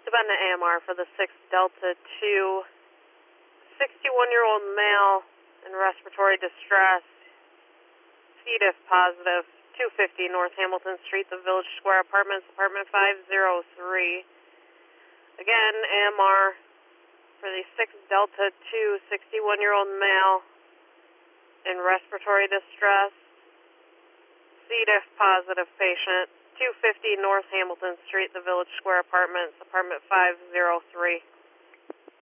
been to AMR for the 6 Delta 2, 61-year-old male in respiratory distress, C. diff positive, 250 North Hamilton Street, the Village Square Apartments, apartment 503. Again, AMR for the 6 Delta 2, 61-year-old male in respiratory distress, C. diff positive patient, 250 North Hamilton Street, the Village Square Apartments, apartment 503.